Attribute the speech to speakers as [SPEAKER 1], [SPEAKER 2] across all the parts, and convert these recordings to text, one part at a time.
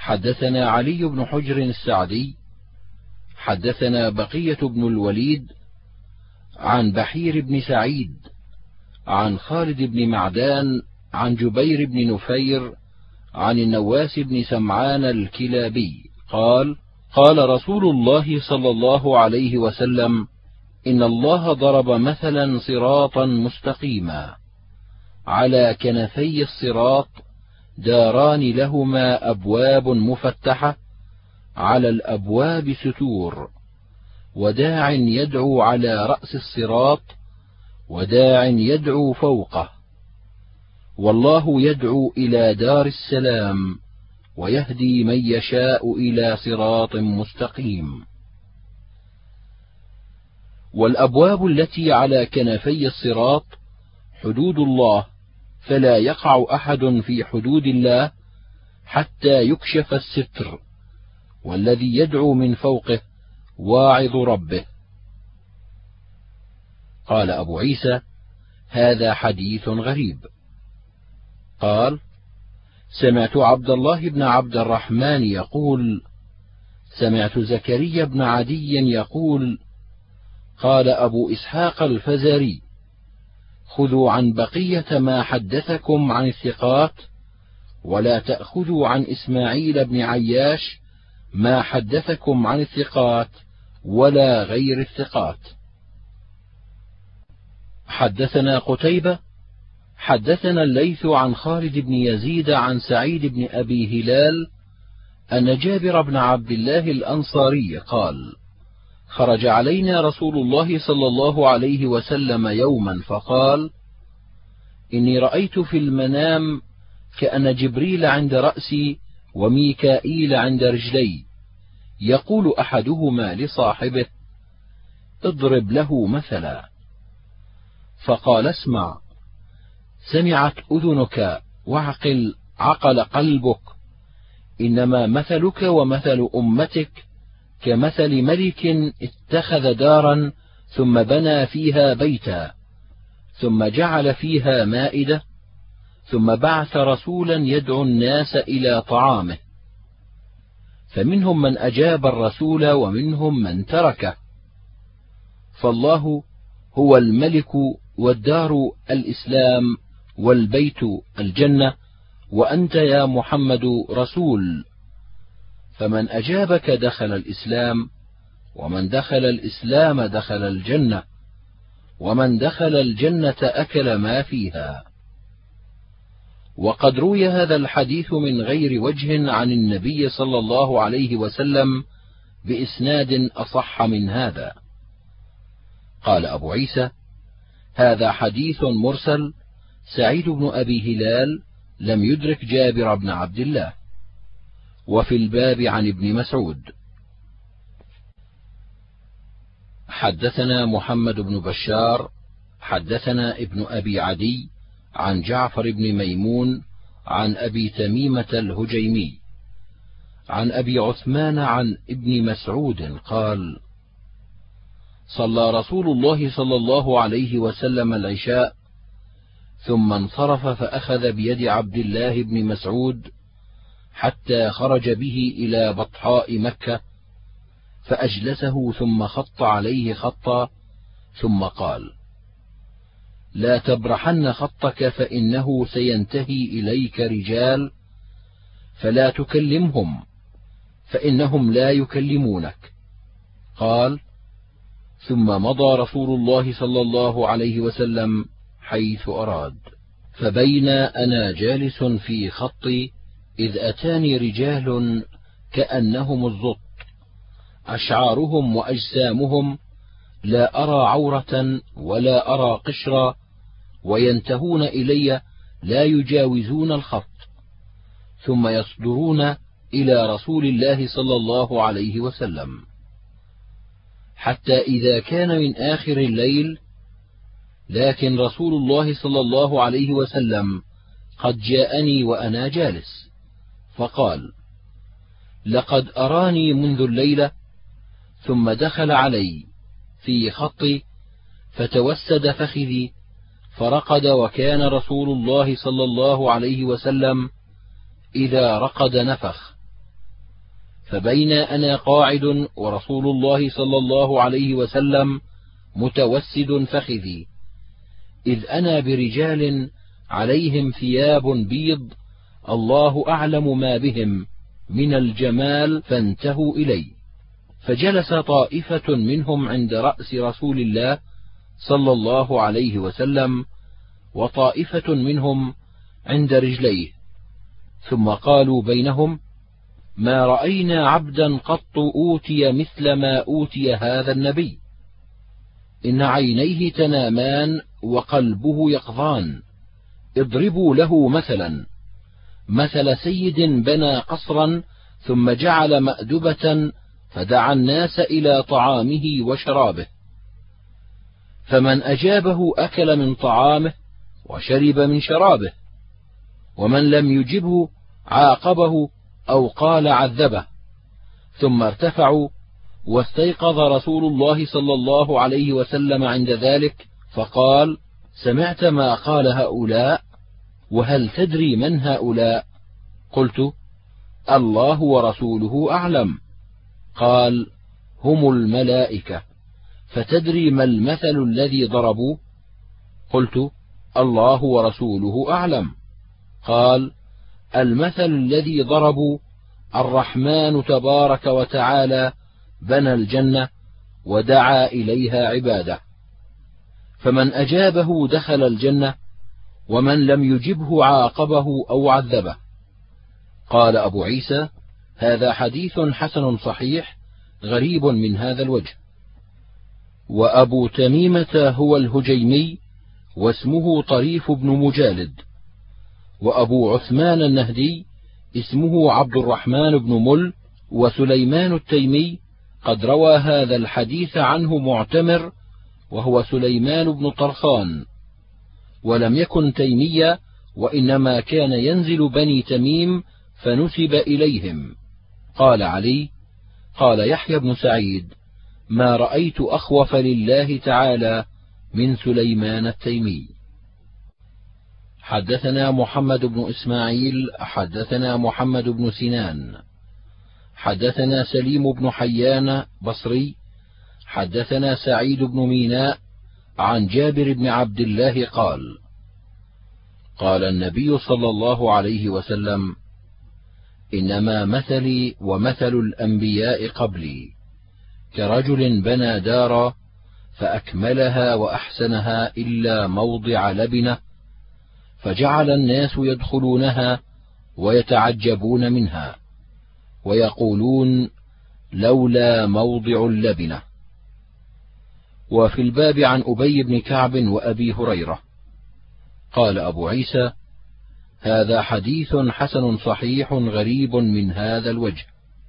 [SPEAKER 1] حدثنا علي بن حجر السعدي حدثنا بقية بن الوليد عن بحير بن سعيد عن خالد بن معدان عن جبير بن نفير عن النواس بن سمعان الكلابي قال: قال رسول الله صلى الله عليه وسلم: إن الله ضرب مثلا صراطا مستقيما، على كنفي الصراط داران لهما أبواب مفتحة، على الأبواب ستور، وداع يدعو على رأس الصراط، وداع يدعو فوقه، والله يدعو إلى دار السلام، ويهدي من يشاء إلى صراط مستقيم. والأبواب التي على كنفي الصراط حدود الله، فلا يقع أحد في حدود الله حتى يكشف الستر، والذي يدعو من فوقه واعظ ربه. قال أبو عيسى: هذا حديث غريب. قال: سمعت عبد الله بن عبد الرحمن يقول: سمعت زكريا بن عدي يقول: قال أبو إسحاق الفزاري: خذوا عن بقية ما حدثكم عن الثقات، ولا تأخذوا عن إسماعيل بن عياش ما حدثكم عن الثقات ولا غير الثقات. حدثنا قتيبة حدثنا الليث عن خالد بن يزيد عن سعيد بن أبي هلال أن جابر بن عبد الله الأنصاري قال: خرج علينا رسول الله صلى الله عليه وسلم يوما فقال: إني رأيت في المنام كأن جبريل عند رأسي وميكائيل عند رجلي، يقول أحدهما لصاحبه: اضرب له مثلا. فقال: اسمع، سمعت أذنك عقل قلبك، إنما مثلك ومثل أمتك كمثل ملك اتخذ دارا ثم بنى فيها بيتا، ثم جعل فيها مائدة، ثم بعث رسولا يدعو الناس إلى طعامه، فمنهم من أجاب الرسول ومنهم من تركه، فالله هو الملك، والدار الإسلام، والبيت الجنة، وأنت يا محمد رسول، فمن أجابك دخل الإسلام، ومن دخل الإسلام دخل الجنة، ومن دخل الجنة أكل ما فيها. وقد روي هذا الحديث من غير وجه عن النبي صلى الله عليه وسلم بإسناد أصح من هذا. قال أبو عيسى: هذا حديث مرسل، سعيد بن أبي هلال لم يدرك جابر بن عبد الله. وفي الباب عن ابن مسعود. حدثنا محمد بن بشار حدثنا ابن أبي عدي عن جعفر بن ميمون عن أبي تميمة الهجيمي عن أبي عثمان عن ابن مسعود قال: صلى رسول الله صلى الله عليه وسلم العشاء، ثم انصرف فأخذ بيد عبد الله بن مسعود حتى خرج به إلى بطحاء مكة، فأجلسه ثم خط عليه خطا، ثم قال: لا تبرحن خطك، فإنه سينتهي إليك رجال فلا تكلمهم، فإنهم لا يكلمونك. قال: ثم مضى رسول الله صلى الله عليه وسلم حيث أراد، فبين أنا جالس في خطي إذ أتاني رجال كأنهم الزط، أشعارهم وأجسامهم لا أرى عورة ولا أرى قشرا، وينتهون إلي لا يجاوزون الخط، ثم يصدرون إلى رسول الله صلى الله عليه وسلم، حتى إذا كان من آخر الليل، لكن رسول الله صلى الله عليه وسلم قد جاءني وأنا جالس، فقال: لقد أراني منذ الليلة، ثم دخل علي في خطي فتوسد فخذي فرقد، وكان رسول الله صلى الله عليه وسلم إذا رقد نفخ، فبين أنا قاعد ورسول الله صلى الله عليه وسلم متوسد فخذي، إذ أنا برجال عليهم ثياب بيض الله أعلم ما بهم من الجمال، فانتهوا إلي، فجلس طائفة منهم عند رأس رسول الله صلى الله عليه وسلم، وطائفة منهم عند رجليه، ثم قالوا بينهم: ما رأينا عبدا قط أوتي مثل ما أوتي هذا النبي، إن عينيه تنامان وقلبه يقظان، اضربوا له مثلا، مثل سيد بنى قصرا ثم جعل مأدبة فدعا الناس إلى طعامه وشرابه، فمن أجابه أكل من طعامه وشرب من شرابه، ومن لم يجبه عاقبه أو قال عذبه. ثم ارتفعوا، واستيقظ رسول الله صلى الله عليه وسلم عند ذلك، فقال: سمعت ما قال هؤلاء؟ وهل تدري من هؤلاء؟ قلت: الله ورسوله أعلم. قال: هم الملائكة. فتدري ما المثل الذي ضربوا؟ قلت: الله ورسوله أعلم. قال: المثل الذي ضربوا: الرحمن تبارك وتعالى بنى الجنة ودعا إليها عباده، فمن أجابه دخل الجنة، ومن لم يجبه عاقبه أو عذبه. قال أبو عيسى: هذا حديث حسن صحيح غريب من هذا الوجه. وأبو تميمة هو الهجيمي، واسمه طريف بن مجالد. وأبو عثمان النهدي اسمه عبد الرحمن بن مل. وسليمان التيمي قد روى هذا الحديث عنه معتمر، وهو سليمان بن طرخان، ولم يكن تيمية، وإنما كان ينزل بني تميم فنسب إليهم. قال علي: قال يحيى بن سعيد: ما رأيت أخوف لله تعالى من سليمان التيمي. حدثنا محمد بن إسماعيل حدثنا محمد بن سنان حدثنا سليم بن حيان بصري حدثنا سعيد بن ميناء عن جابر بن عبد الله قال: قال النبي صلى الله عليه وسلم: إنما مثلي ومثل الأنبياء قبلي كرجل بنى دارا فأكملها وأحسنها إلا موضع لبنة، فجعل الناس يدخلونها ويتعجبون منها ويقولون: لولا موضع اللبنة. وفي الباب عن أبي بن كعب وأبي هريرة. قال أبو عيسى: هذا حديث حسن صحيح غريب من هذا الوجه.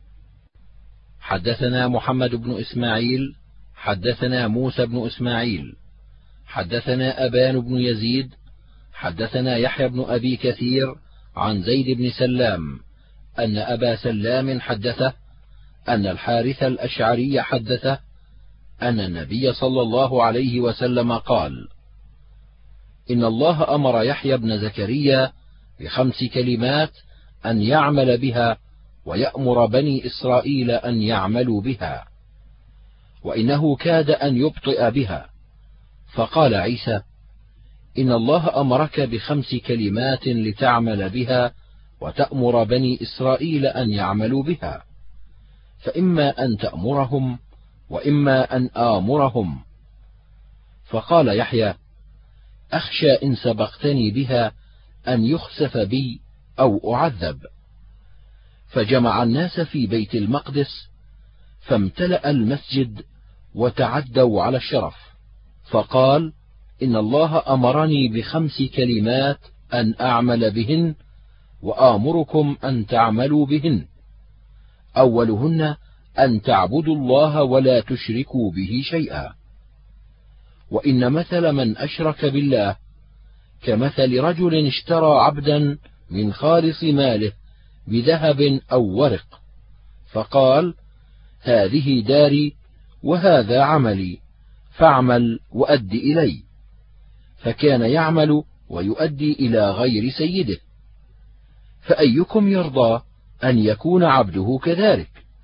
[SPEAKER 1] حدثنا محمد بن إسماعيل حدثنا موسى بن إسماعيل حدثنا أبان بن يزيد حدثنا يحيى بن أبي كثير عن زيد بن سلام أن أبا سلام حدثه أن الحارث الأشعري حدثه أن النبي صلى الله عليه وسلم قال: إن الله أمر يحيى بن زكريا ب5 كلمات أن يعمل بها، ويأمر بني إسرائيل أن يعملوا بها، وإنه كاد أن يبطئ بها. فقال عيسى: إن الله أمرك ب5 كلمات لتعمل بها وتأمر بني إسرائيل أن يعملوا بها، فإما أن تأمرهم وإما أن آمرهم. فقال يحيى: أخشى إن سبقتني بها أن يخسف بي أو أعذب. فجمع الناس في بيت المقدس فامتلأ المسجد وتعدوا على الشرف، فقال: إن الله أمرني ب5 كلمات أن أعمل بهن وآمركم أن تعملوا بهن. أولهن أن تعبدوا الله ولا تشركوا به شيئا، وإن مثل من أشرك بالله كمثل رجل اشترى عبدا من خالص ماله بذهب أو ورق، فقال: هذه داري وهذا عملي، فاعمل وأد إلي. فكان يعمل ويؤدي إلى غير سيده، فأيكم يرضى أن يكون عبده كذلك؟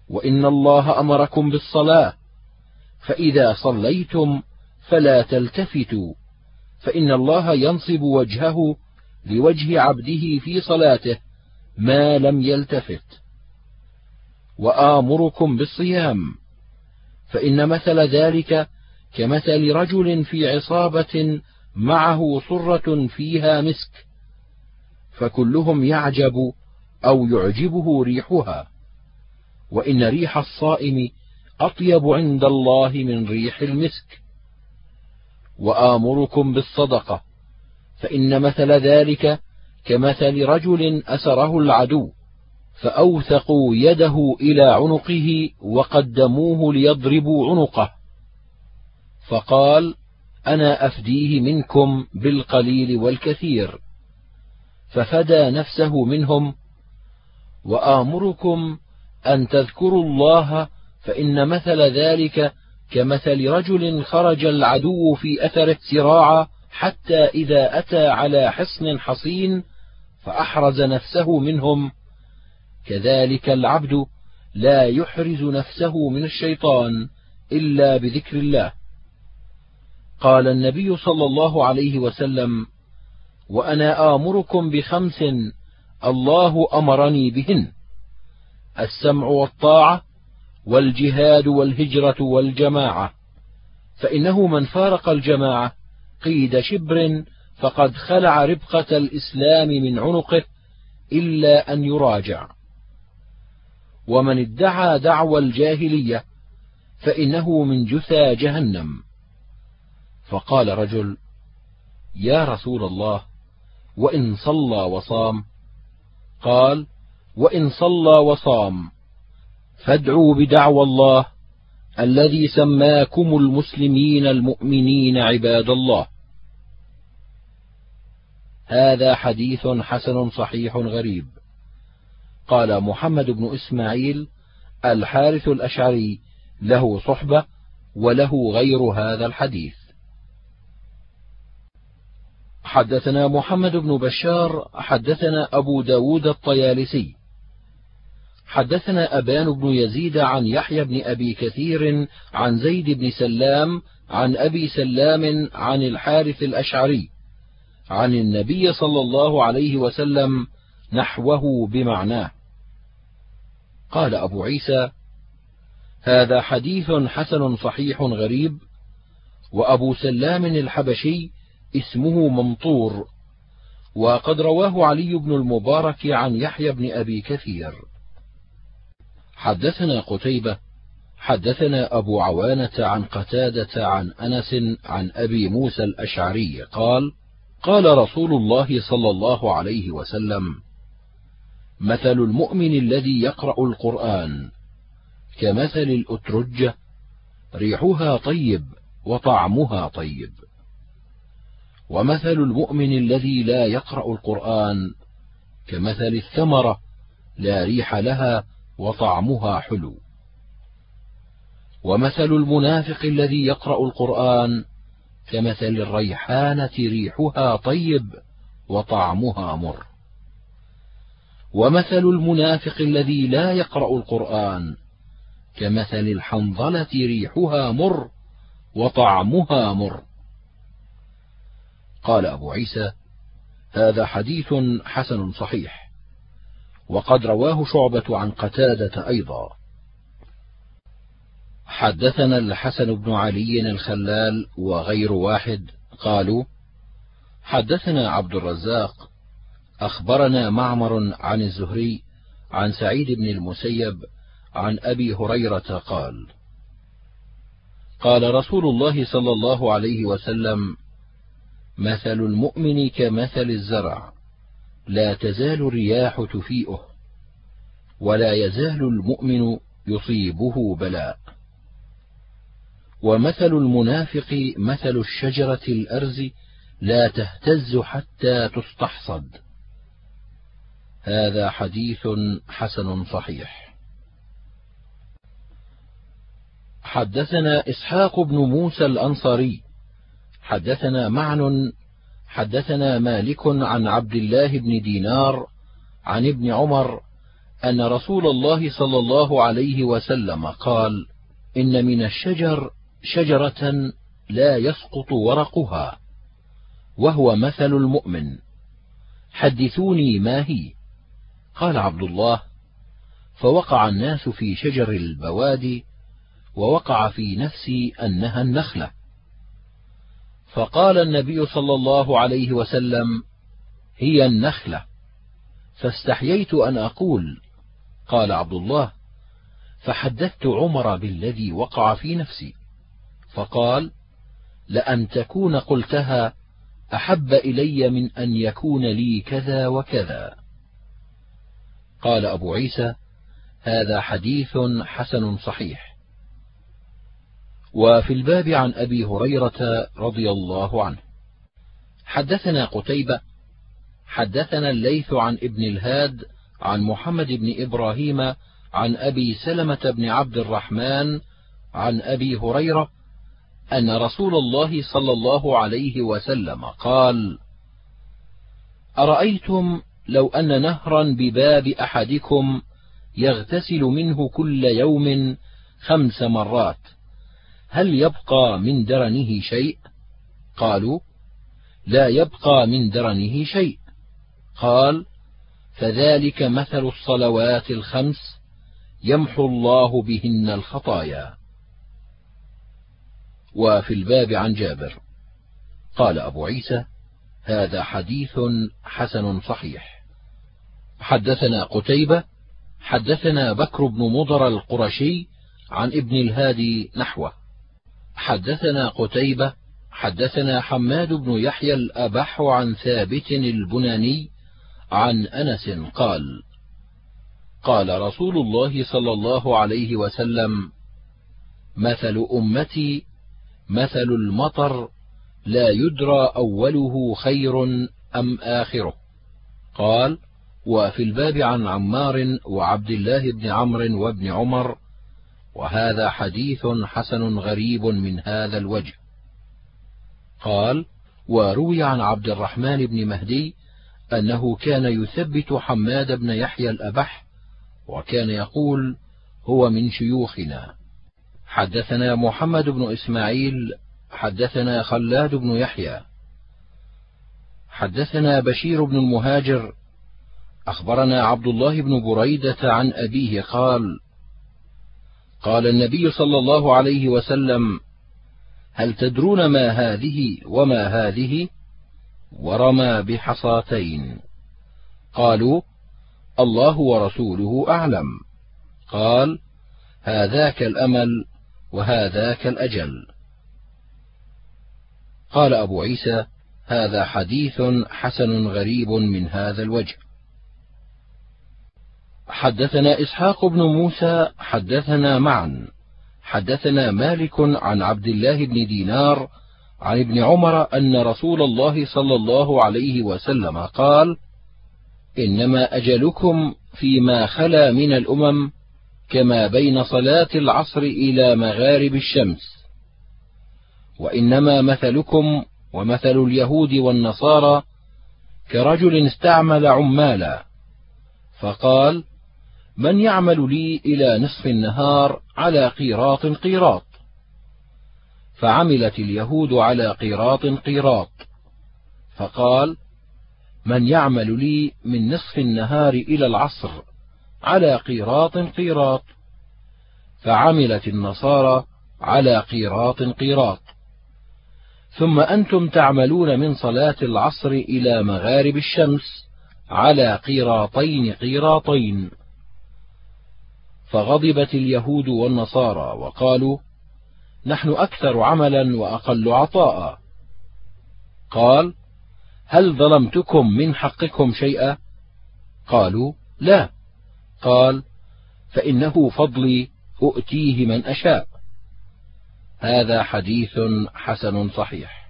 [SPEAKER 1] وإن الله أمركم بالصلاة، فإذا صليتم فلا تلتفتوا، فإن الله ينصب وجهه لوجه عبده في صلاته ما لم يلتفت. وآمركم بالصيام، فإن مثل ذلك كمثل رجل في عصابة معه صرة فيها مسك، فكلهم يعجب أو يعجبه ريحها، وإن ريح الصائم أطيب عند الله من ريح المسك. وآمركم بالصدقة، فإن مثل ذلك كمثل رجل أسره العدو، فأوثقوا يده إلى عنقه وقدموه ليضربوا عنقه، فقال: أنا أفديه منكم بالقليل والكثير، ففدى نفسه منهم. وآمركم أن تذكروا الله، فإن مثل ذلك كمثل رجل خرج العدو في أثره سراعا، حتى إذا أتى على حصن حصين فأحرز نفسه منهم، كذلك العبد لا يحرز نفسه من الشيطان إلا بذكر الله. قال النبي صلى الله عليه وسلم: وأنا آمركم بخمس الله أمرني بهن: السمع والطاعة، والجهاد، والهجرة، والجماعة، فإنه من فارق الجماعة قيد شبر فقد خلع ربقة الإسلام من عنقه إلا أن يراجع. ومن ادعى دعوى الجاهلية فإنه من جثى جهنم. فقال رجل: يا رسول الله، وإن صلى وصام؟ قال: وإن صلى وصام فادعوا بدعوى الله الذي سماكم المسلمين المؤمنين عباد الله. هذا حديث حسن صحيح غريب. قال محمد بن إسماعيل: الحارث الأشعري له صحبة وله غير هذا الحديث. حدثنا محمد بن بشار حدثنا أبو داود الطيالسي حدثنا أبان بن يزيد عن يحيى بن أبي كثير عن زيد بن سلام عن أبي سلام عن الحارث الأشعري عن النبي صلى الله عليه وسلم نحوه بمعناه. قال أبو عيسى: هذا حديث حسن صحيح غريب. وأبو سلام الحبشي اسمه ممطور، وقد رواه علي بن المبارك عن يحيى بن أبي كثير. حدثنا قتيبة حدثنا أبو عوانة عن قتادة عن أنس عن أبي موسى الأشعري قال: قال رسول الله صلى الله عليه وسلم: مثل المؤمن الذي يقرأ القرآن كمثل الأترجة، ريحها طيب وطعمها طيب. ومثل المؤمن الذي لا يقرأ القرآن كمثل الثمرة، لا ريح لها وطعمها حلو. ومثل المنافق الذي يقرأ القرآن كمثل الريحانة، ريحها طيب وطعمها مر. ومثل المنافق الذي لا يقرأ القرآن كمثل الحنظلة، ريحها مر وطعمها مر. قال أبو عيسى: هذا حديث حسن صحيح، وقد رواه شعبة عن قتادة أيضا. حدثنا الحسن بن علي الخلال وغير واحد قالوا: حدثنا عبد الرزاق أخبرنا معمر عن الزهري عن سعيد بن المسيب عن أبي هريرة قال: قال رسول الله صلى الله عليه وسلم: مثل المؤمن كمثل الزرع، لا تزال الرياح تفيئه، ولا يزال المؤمن يصيبه بلاء. ومثل المنافق مثل الشجرة الأرز، لا تهتز حتى تستحصد. هذا حديث حسن صحيح. حدثنا إسحاق بن موسى الأنصاري حدثنا معن حدثنا مالك عن عبد الله بن دينار عن ابن عمر أن رسول الله صلى الله عليه وسلم قال: إن من الشجر شجرة لا يسقط ورقها، وهو مثل المؤمن، حدثوني ما هي؟ قال عبد الله: فوقع الناس في شجر البوادي، ووقع في نفسي أنها النخلة. فقال النبي صلى الله عليه وسلم: هي النخلة، فاستحييت أن أقول. قال عبد الله: فحدثت عمر بالذي وقع في نفسي، فقال: لأن تكون قلتها أحب إلي من أن يكون لي كذا وكذا. قال أبو عيسى: هذا حديث حسن صحيح. وفي الباب عن أبي هريرة رضي الله عنه. حدثنا قتيبة حدثنا الليث عن ابن الهاد عن محمد بن إبراهيم عن أبي سلمة بن عبد الرحمن عن أبي هريرة أن رسول الله صلى الله عليه وسلم قال: أرأيتم لو أن نهرا بباب أحدكم يغتسل منه كل يوم 5 مرات، هل يبقى من درنه شيء؟ قالوا: لا يبقى من درنه شيء. قال: فذلك مثل الصلوات 5 يمحو الله بهن الخطايا. وفي الباب عن جابر. قال أبو عيسى: هذا حديث حسن صحيح. حدثنا قتيبة حدثنا بكر بن مضر القرشي عن ابن الهادي نحوه. حدثنا قتيبة حدثنا حماد بن يحيى الأبح عن ثابت البناني عن أنس قال: قال رسول الله صلى الله عليه وسلم: مثل أمتي مثل المطر، لا يدرى أوله خير أم آخره. قال: وفي الباب عن عمار وعبد الله بن عمرو وابن عمر، وهذا حديث حسن غريب من هذا الوجه. قال: وروي عن عبد الرحمن بن مهدي أنه كان يثبت حماد بن يحيى الأبح، وكان يقول: هو من شيوخنا. حدثنا محمد بن إسماعيل حدثنا خلاد بن يحيى حدثنا بشير بن المهاجر أخبرنا عبد الله بن بريدة عن أبيه قال: قال النبي صلى الله عليه وسلم: هل تدرون ما هذه وما هذه؟ ورمى بحصاتين. قالوا: الله ورسوله أعلم. قال: هذاك الأمل وهذاك الأجل. قال أبو عيسى: هذا حديث حسن غريب من هذا الوجه. حدثنا إسحاق بن موسى حدثنا معا حدثنا مالك عن عبد الله بن دينار عن ابن عمر أن رسول الله صلى الله عليه وسلم قال: إنما أجلكم فيما خلا من الأمم كما بين صلاة العصر إلى مغارب الشمس، وإنما مثلكم ومثل اليهود والنصارى كرجل استعمل عمالا، فقال: من يعمل لي إلى نصف النهار على قيراط قيراط؟ فعملت اليهود على قيراط قيراط. فقال: من يعمل لي من نصف النهار إلى العصر على قيراط قيراط؟ فعملت النصارى على قيراط قيراط. ثم أنتم تعملون من صلاة العصر إلى مغارب الشمس على قيراطين قيراطين. فغضبت اليهود والنصارى وقالوا: نحن أكثر عملا وأقل عطاء. قال: هل ظلمتكم من حقكم شيئا؟ قالوا: لا. قال: فإنه فضلي أؤتيه من أشاء. هذا حديث حسن صحيح.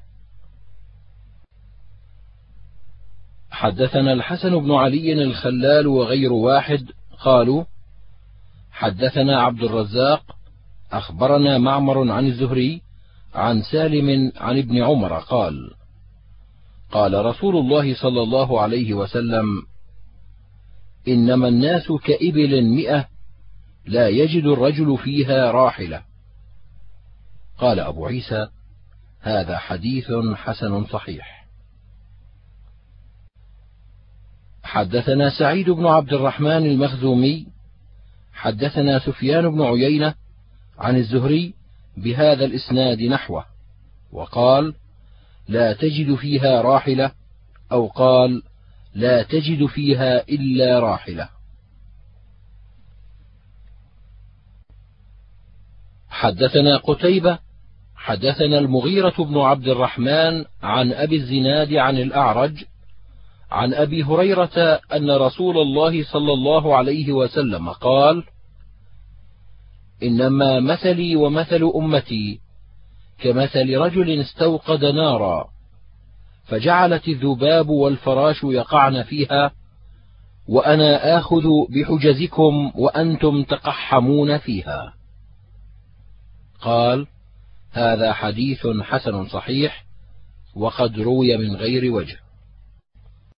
[SPEAKER 1] حدثنا الحسن بن علي الخلال وغير واحد قالوا: حدثنا عبد الرزاق أخبرنا معمر عن الزهري عن سالم عن ابن عمر قال: قال رسول الله صلى الله عليه وسلم: إنما الناس كإبل 100 لا يجد الرجل فيها راحلة. قال أبو عيسى: هذا حديث حسن صحيح. حدثنا سعيد بن عبد الرحمن المخزومي حدثنا سفيان بن عيينة عن الزهري بهذا الإسناد نحوه، وقال: لا تجد فيها راحلة، أو قال: لا تجد فيها إلا راحلة. حدثنا قتيبة حدثنا المغيرة بن عبد الرحمن عن أبي الزناد عن الأعرج عن أبي هريرة أن رسول الله صلى الله عليه وسلم قال: إنما مثلي ومثل أمتي كمثل رجل استوقد نارا فجعلت الذباب والفراش يقعن فيها، وأنا آخذ بحجزكم وأنتم تقحمون فيها. قال: هذا حديث حسن صحيح، وقد روي من غير وجه.